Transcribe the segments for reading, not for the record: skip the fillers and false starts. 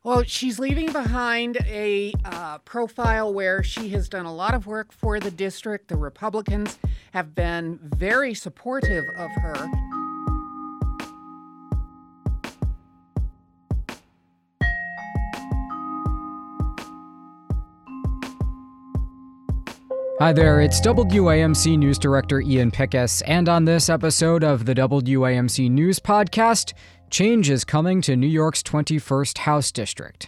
Well, she's leaving behind a profile where she has done a lot of work for the district. The Republicans have been very supportive of her. Hi there, it's WAMC News Director Ian Pickus, and on this episode of the WAMC News Podcast, change is coming to New York's 21st House District.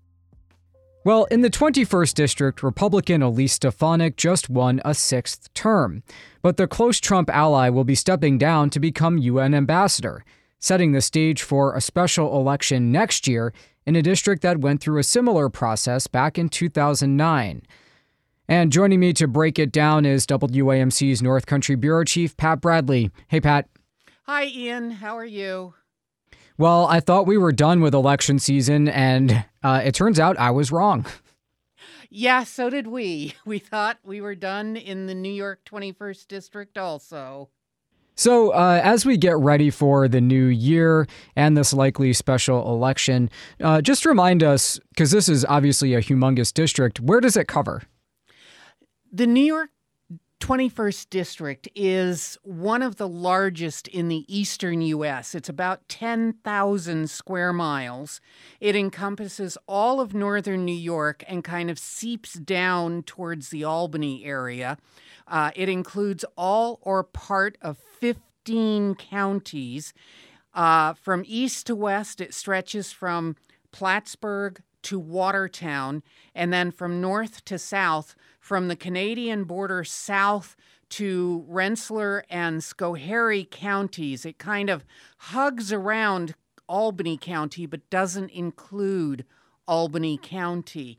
Well, in the 21st District, Republican Elise Stefanik just won a sixth term, but the close Trump ally will be stepping down to become UN ambassador, setting the stage for a special election next year in a district that went through a similar process back in 2009. And joining me to break it down is WAMC's North Country Bureau Chief, Pat Bradley. Hey, Pat. Hi, Ian. How are you? Well, I thought we were done with election season, and it turns out I was wrong. Yeah, so did we. We thought we were done in the New York 21st District also. So as we get ready for the new year and this likely special election, just remind us, because this is obviously a humongous district, where does it cover? The New York 21st District is one of the largest in the eastern U.S. It's about 10,000 square miles. It encompasses all of northern New York and kind of seeps down towards the Albany area. It includes all or part of 15 counties. From east to west, it stretches from Plattsburgh to Watertown, and then from north to south, from the Canadian border south to Rensselaer and Schoharie counties. It kind of hugs around Albany County, but doesn't include Albany County.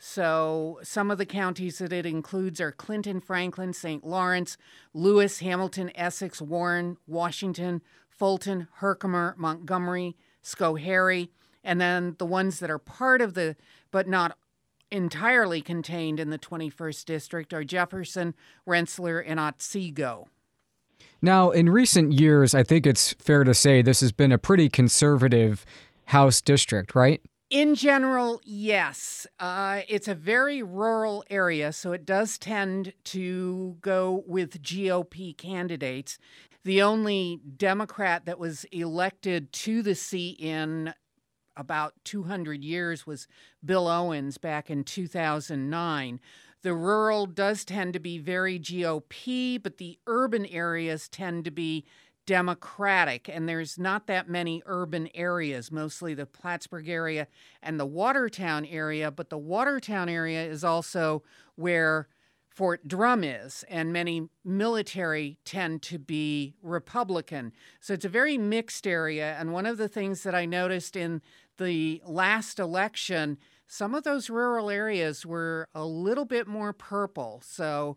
So some of the counties that it includes are Clinton, Franklin, St. Lawrence, Lewis, Hamilton, Essex, Warren, Washington, Fulton, Herkimer, Montgomery, Schoharie. And then the ones that are part of the, but not entirely contained in the 21st District are Jefferson, Rensselaer, and Otsego. Now, in recent years, I think it's fair to say this has been a pretty conservative House district, right? In general, yes. It's a very rural area, so it does tend to go with GOP candidates. The only Democrat that was elected to the seat in about 200 years was Bill Owens back in 2009. The rural does tend to be very GOP, but the urban areas tend to be Democratic, and there's not that many urban areas, mostly the Plattsburgh area and the Watertown area, but the Watertown area is also where Fort Drum is, and many military tend to be Republican. So it's a very mixed area, and one of the things that I noticed in the last election, some of those rural areas were a little bit more purple. So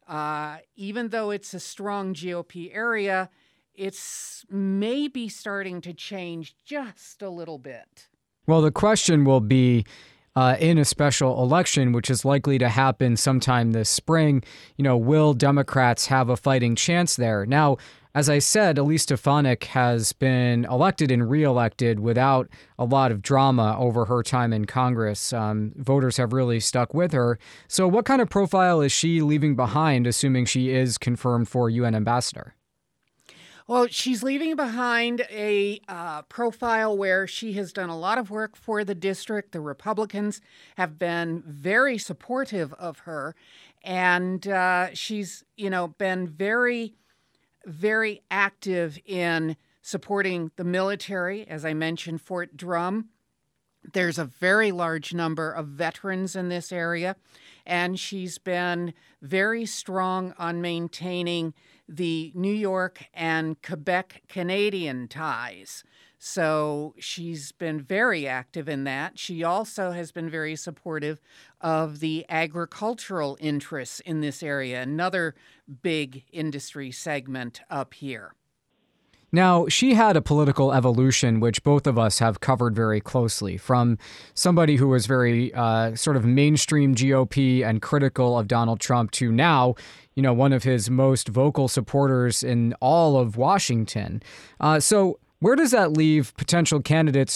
even though it's a strong GOP area, it's maybe starting to change just a little bit. Well, the question will be, in a special election, which is likely to happen sometime this spring, will Democrats have a fighting chance there? Now, as I said, Elise Stefanik has been elected and reelected without a lot of drama over her time in Congress. Voters have really stuck with her. So what kind of profile is she leaving behind, assuming she is confirmed for UN ambassador? Well, she's leaving behind a profile where she has done a lot of work for the district. The Republicans have been very supportive of her, and she's, been very, very active in supporting the military. As I mentioned, Fort Drum. There's a very large number of veterans in this area, and she's been very strong on maintaining the New York and Quebec Canadian ties. So she's been very active in that. She also has been very supportive of the agricultural interests in this area, another big industry segment up here. Now, she had a political evolution, which both of us have covered very closely, from somebody who was very sort of mainstream GOP and critical of Donald Trump to now, one of his most vocal supporters in all of Washington. So where does that leave potential candidates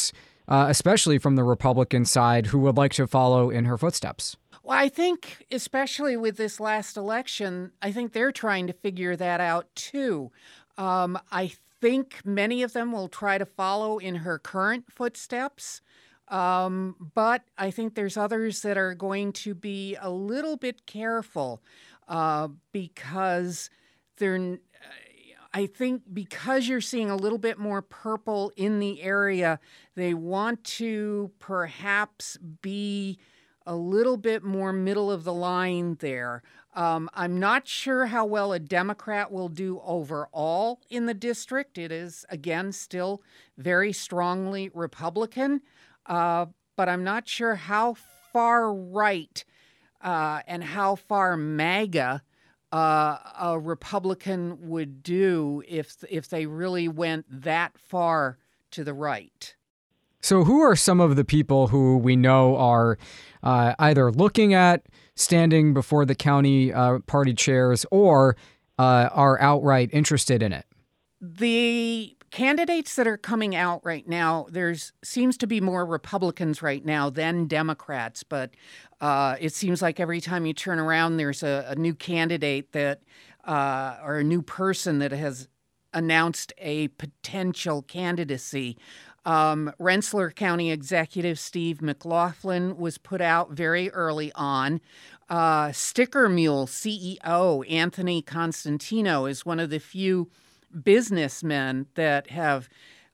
especially from the Republican side, who would like to follow in her footsteps? Well, I think, especially with this last election, I think they're trying to figure that out too. I think many of them will try to follow in her current footsteps. But I think there's others that are going to be a little bit careful because I think because you're seeing a little bit more purple in the area, they want to perhaps be a little bit more middle of the line there. I'm not sure how well a Democrat will do overall in the district. It is, again, still very strongly Republican, but I'm not sure how far right and how far MAGA a Republican would do if they really went that far to the right. So who are some of the people who we know are either looking at standing before the county party chairs or are outright interested in it? The candidates that are coming out right now, seems to be more Republicans right now than Democrats, but it seems like every time you turn around, there's a new candidate that or a new person that has announced a potential candidacy. Rensselaer County Executive Steve McLaughlin was put out very early on. Sticker Mule CEO Anthony Constantino is one of the few businessmen that have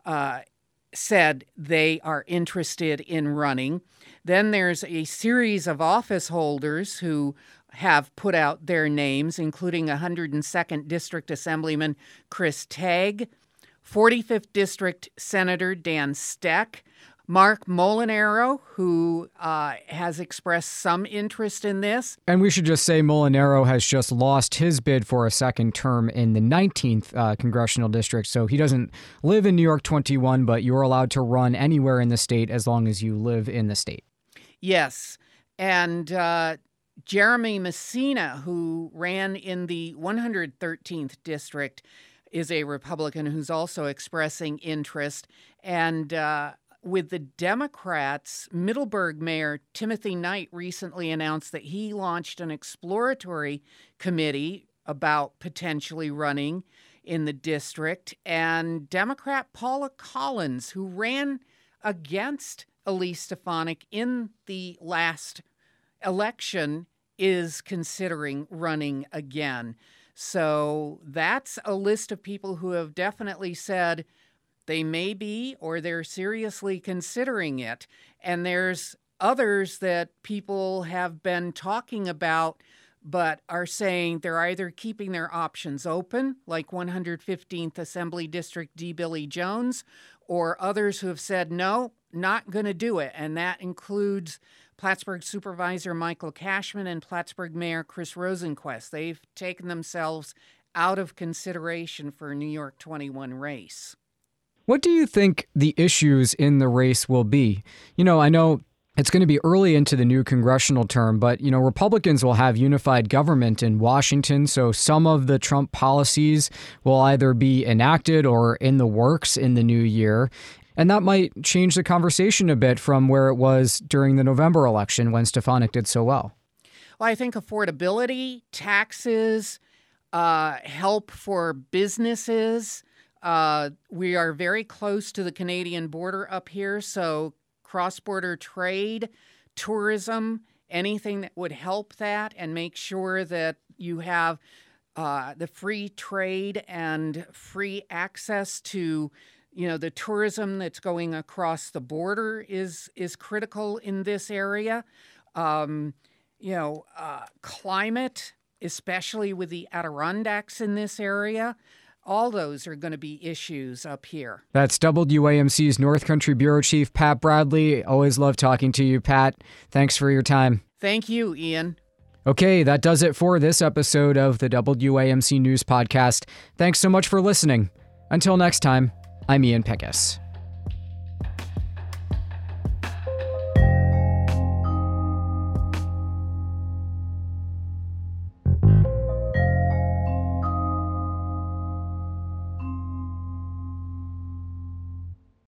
said they are interested in running. Then there's a series of office holders who have put out their names, including 102nd District Assemblyman Chris Tague, 45th District Senator Dan Steck, Mark Molinaro, who has expressed some interest in this. And we should just say Molinaro has just lost his bid for a second term in the 19th congressional district. So he doesn't live in New York 21, but you're allowed to run anywhere in the state as long as you live in the state. Yes. And Jeremy Messina, who ran in the 113th district, is a Republican who's also expressing interest. And with the Democrats, Middleburg Mayor Timothy Knight recently announced that he launched an exploratory committee about potentially running in the district. And Democrat Paula Collins, who ran against Elise Stefanik in the last election, is considering running again. So that's a list of people who have definitely said they may be or they're seriously considering it. And there's others that people have been talking about but are saying they're either keeping their options open, like 115th Assembly District D. Billy Jones, or others who have said, no, not going to do it. And that includes Plattsburgh Supervisor Michael Cashman and Plattsburgh Mayor Chris Rosenquist. They've taken themselves out of consideration for a New York 21 race. What do you think the issues in the race will be? I know it's going to be early into the new congressional term, but, Republicans will have unified government in Washington, so some of the Trump policies will either be enacted or in the works in the new year. And that might change the conversation a bit from where it was during the November election when Stefanik did so well. Well, I think affordability, taxes, help for businesses. We are very close to the Canadian border up here, so cross-border trade, tourism, anything that would help that and make sure that you have the free trade and free access to the tourism that's going across the border is critical in this area. Climate, especially with the Adirondacks in this area, all those are going to be issues up here. That's WAMC's North Country Bureau Chief Pat Bradley. Always love talking to you, Pat. Thanks for your time. Thank you, Ian. Okay, that does it for this episode of the WAMC News Podcast. Thanks so much for listening. Until next time, I'm Ian Pickus.